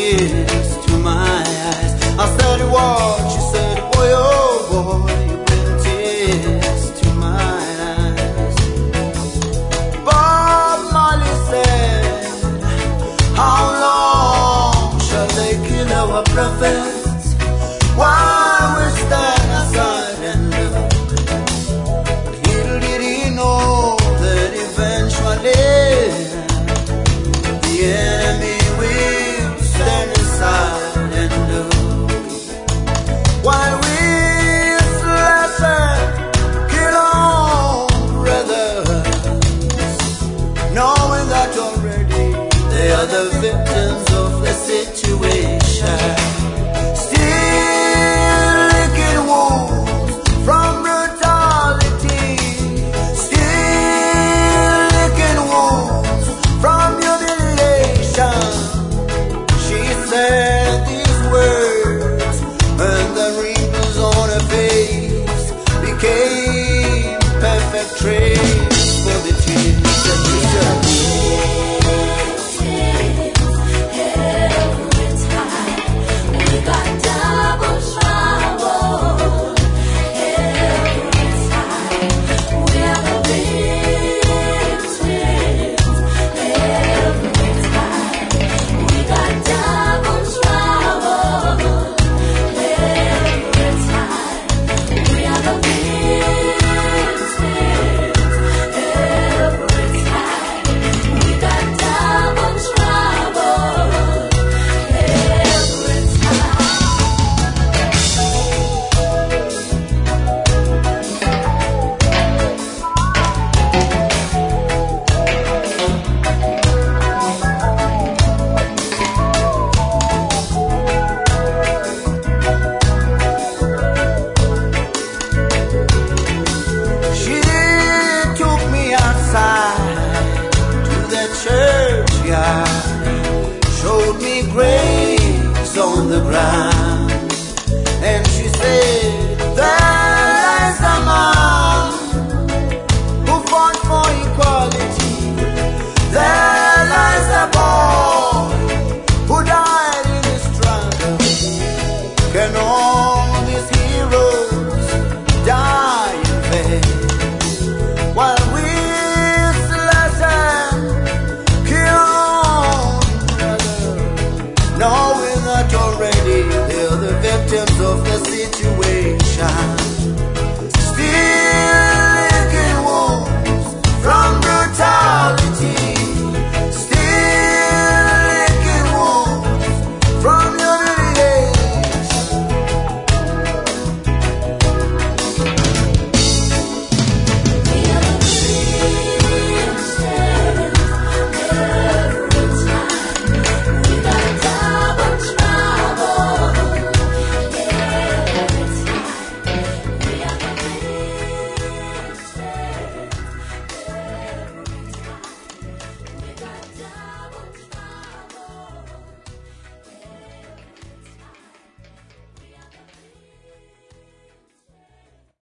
tears to my eyes. I said, what? She said, boy, oh boy, you bring tears to my eyes. Bob Marley said, how long shall they kill our prophets? Why we stand aside and look? Little did he know that eventually the enemy will stand aside and look. While we slash and kill our brothers, knowing that already they are the victims of the situation. Still licking wounds from brutality, still licking wounds from humiliation. She said these words, and the wrinkles on her face became perfect traits for the tears that she shed. Showed me graves on the ground.